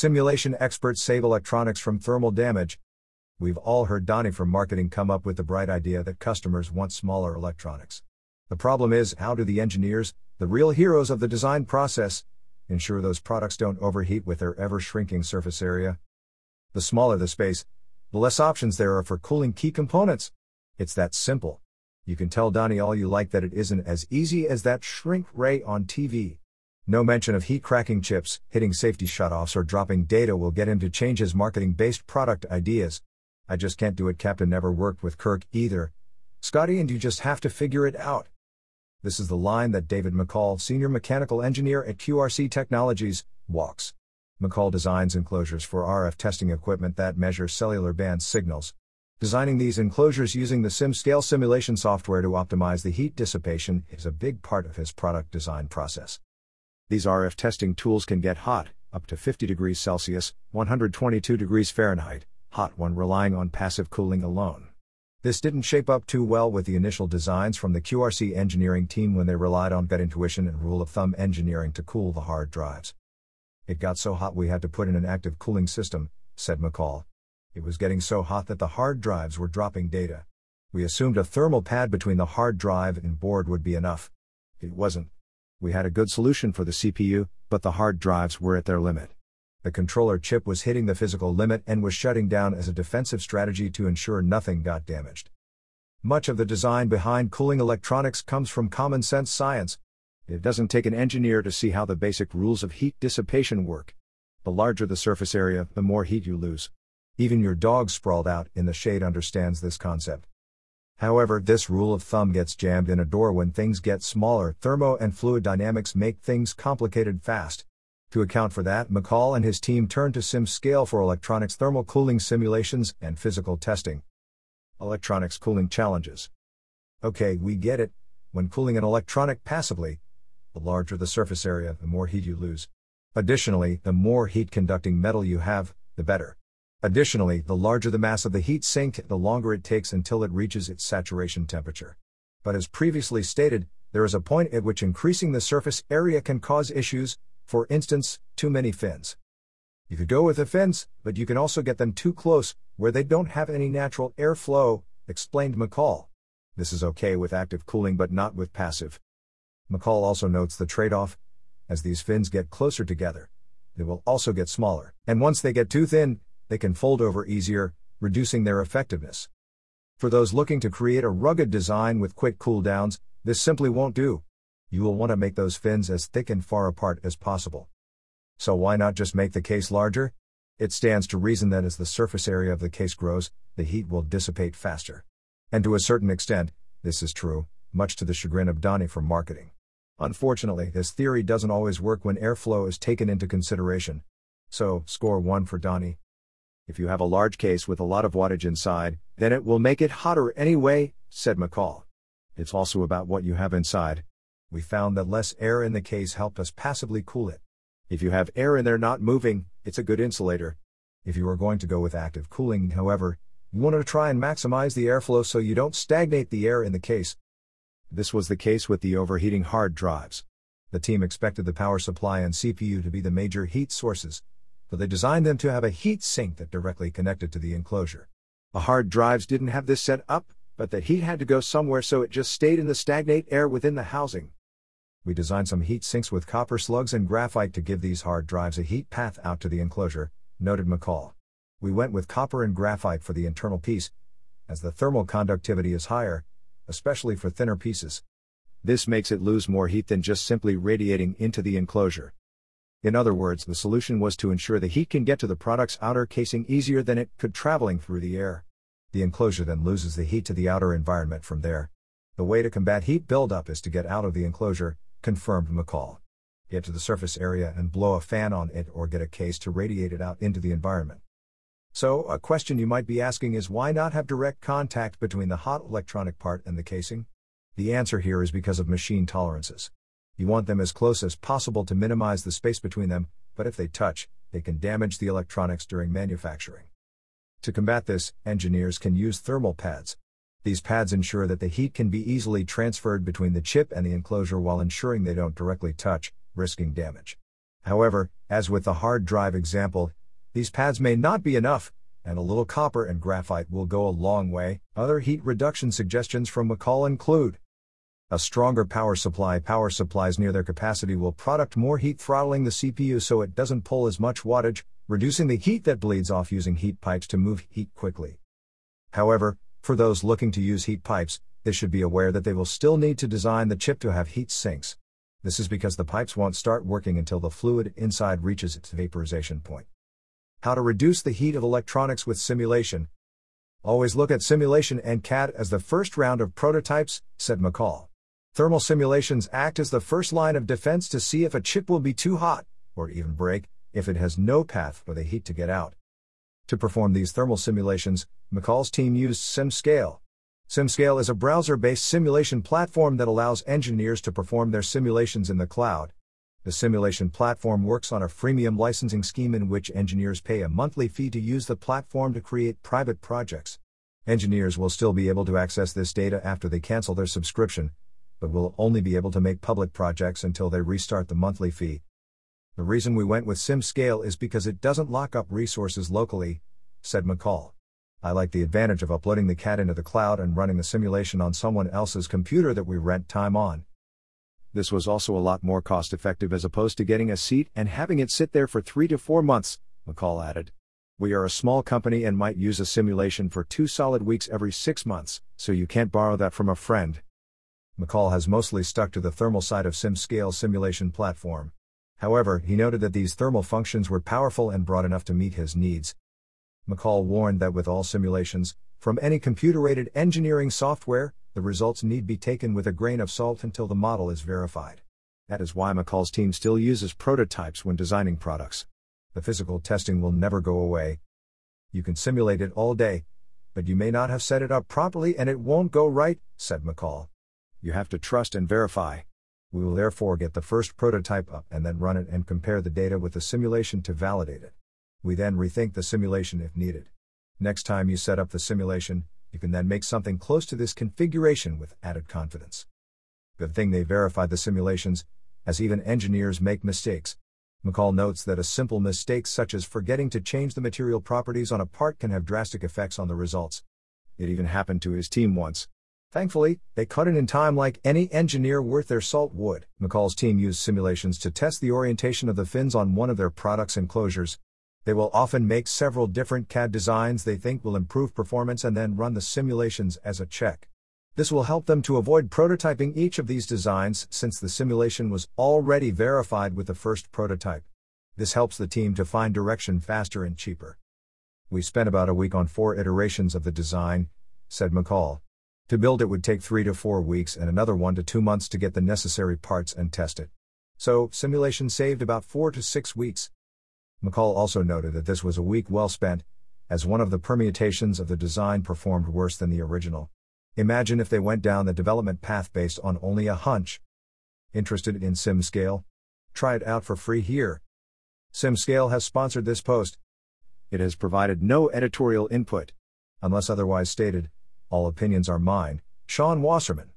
Simulation experts save electronics from thermal damage. We've all heard Donnie from marketing come up with the bright idea that customers want smaller electronics. The problem is, how do the engineers, the real heroes of the design process, ensure those products don't overheat with their ever-shrinking surface area? The smaller the space, the less options there are for cooling key components. It's that simple. You can tell Donnie all you like that it isn't as easy as that shrink ray on TV. No mention of heat cracking chips, hitting safety shutoffs or dropping data will get him to change his marketing-based product ideas. I just can't do it. Captain never worked with Kirk either, Scotty, and you just have to figure it out. This is the line that David McCall, senior mechanical engineer at QRC Technologies, walks. McCall designs enclosures for RF testing equipment that measure cellular band signals. Designing these enclosures using the SimScale simulation software to optimize the heat dissipation is a big part of his product design process. These RF testing tools can get hot, up to 50 degrees Celsius, 122 degrees Fahrenheit, hot when relying on passive cooling alone. This didn't shape up too well with the initial designs from the QRC engineering team when they relied on gut intuition and rule of thumb engineering to cool the hard drives. It got so hot we had to put in an active cooling system, said McCall. It was getting so hot that the hard drives were dropping data. We assumed a thermal pad between the hard drive and board would be enough. It wasn't. We had a good solution for the CPU, but the hard drives were at their limit. The controller chip was hitting the physical limit and was shutting down as a defensive strategy to ensure nothing got damaged. Much of the design behind cooling electronics comes from common sense science. It doesn't take an engineer to see how the basic rules of heat dissipation work. The larger the surface area, the more heat you lose. Even your dog sprawled out in the shade understands this concept. However, this rule of thumb gets jammed in a door when things get smaller. Thermo and fluid dynamics make things complicated fast. To account for that, McCall and his team turned to SimScale for electronics thermal cooling simulations and physical testing. Electronics cooling challenges. Okay, we get it. When cooling an electronic passively, the larger the surface area, the more heat you lose. Additionally, the more heat-conducting metal you have, the better. Additionally, the larger the mass of the heat sink, the longer it takes until it reaches its saturation temperature. But as previously stated, there is a point at which increasing the surface area can cause issues. For instance, too many fins. You could go with the fins, but you can also get them too close, where they don't have any natural airflow, explained McCall. This is okay with active cooling but not with passive. McCall also notes the trade-off. As these fins get closer together, they will also get smaller, and once they get too thin, they can fold over easier, reducing their effectiveness. For those looking to create a rugged design with quick cooldowns, this simply won't do. You will want to make those fins as thick and far apart as possible. So why not just make the case larger? It stands to reason that as the surface area of the case grows, the heat will dissipate faster. And to a certain extent, this is true, much to the chagrin of Donnie from marketing. Unfortunately, this theory doesn't always work when airflow is taken into consideration. So, score 1 for Donnie. If you have a large case with a lot of wattage inside, then it will make it hotter anyway, said McCall. It's also about what you have inside. We found that less air in the case helped us passively cool it. If you have air in there not moving, it's a good insulator. If you are going to go with active cooling, however, you want to try and maximize the airflow so you don't stagnate the air in the case. This was the case with the overheating hard drives. The team expected the power supply and CPU to be the major heat sources, but they designed them to have a heat sink that directly connected to the enclosure. The hard drives didn't have this set up, but the heat had to go somewhere, so it just stayed in the stagnate air within the housing. We designed some heat sinks with copper slugs and graphite to give these hard drives a heat path out to the enclosure, noted McCall. We went with copper and graphite for the internal piece, as the thermal conductivity is higher, especially for thinner pieces. This makes it lose more heat than just simply radiating into the enclosure. In other words, the solution was to ensure the heat can get to the product's outer casing easier than it could traveling through the air. The enclosure then loses the heat to the outer environment from there. The way to combat heat buildup is to get out of the enclosure, confirmed McCall. Get to the surface area and blow a fan on it or get a case to radiate it out into the environment. So, a question you might be asking is, why not have direct contact between the hot electronic part and the casing? The answer here is because of machine tolerances. You want them as close as possible to minimize the space between them, but if they touch, they can damage the electronics during manufacturing. To combat this, engineers can use thermal pads. These pads ensure that the heat can be easily transferred between the chip and the enclosure while ensuring they don't directly touch, risking damage. However, as with the hard drive example, these pads may not be enough, and a little copper and graphite will go a long way. Other heat reduction suggestions from McCall include a stronger power supply. Power supplies near their capacity will produce more heat, throttling the CPU so it doesn't pull as much wattage, reducing the heat that bleeds off. Using heat pipes to move heat quickly. However, for those looking to use heat pipes, they should be aware that they will still need to design the chip to have heat sinks. This is because the pipes won't start working until the fluid inside reaches its vaporization point. How to reduce the heat of electronics with simulation. Always look at simulation and CAD as the first round of prototypes, said McCall. Thermal simulations act as the first line of defense to see if a chip will be too hot, or even break, if it has no path for the heat to get out. To perform these thermal simulations, McCall's team used SimScale. SimScale is a browser-based simulation platform that allows engineers to perform their simulations in the cloud. The simulation platform works on a freemium licensing scheme in which engineers pay a monthly fee to use the platform to create private projects. Engineers will still be able to access this data after they cancel their subscription, but will only be able to make public projects until they restart the monthly fee. The reason we went with SimScale is because it doesn't lock up resources locally, said McCall. I like the advantage of uploading the CAD into the cloud and running the simulation on someone else's computer that we rent time on. This was also a lot more cost-effective as opposed to getting a seat and having it sit there for 3 to 4 months, McCall added. We are a small company and might use a simulation for 2 solid weeks every 6 months, so you can't borrow that from a friend. McCall has mostly stuck to the thermal side of SimScale simulation platform. However, he noted that these thermal functions were powerful and broad enough to meet his needs. McCall warned that with all simulations, from any computer-aided engineering software, the results need be taken with a grain of salt until the model is verified. That is why McCall's team still uses prototypes when designing products. The physical testing will never go away. You can simulate it all day, but you may not have set it up properly and it won't go right, said McCall. You have to trust and verify. We will therefore get the first prototype up and then run it and compare the data with the simulation to validate it. We then rethink the simulation if needed. Next time you set up the simulation, you can then make something close to this configuration with added confidence. Good thing they verified the simulations, as even engineers make mistakes. McCall notes that a simple mistake such as forgetting to change the material properties on a part can have drastic effects on the results. It even happened to his team once. Thankfully, they caught it in time like any engineer worth their salt would. McCall's team used simulations to test the orientation of the fins on one of their products' enclosures. They will often make several different CAD designs they think will improve performance and then run the simulations as a check. This will help them to avoid prototyping each of these designs since the simulation was already verified with the first prototype. This helps the team to find direction faster and cheaper. We spent about a week on 4 iterations of the design, said McCall. To build it would take 3 to 4 weeks and another 1 to 2 months to get the necessary parts and test it. So, simulation saved about 4 to 6 weeks. McCall also noted that this was a week well spent, as one of the permutations of the design performed worse than the original. Imagine if they went down the development path based on only a hunch. Interested in SimScale? Try it out for free here. SimScale has sponsored this post. It has provided no editorial input. Unless otherwise stated, all opinions are mine, Sean Wasserman.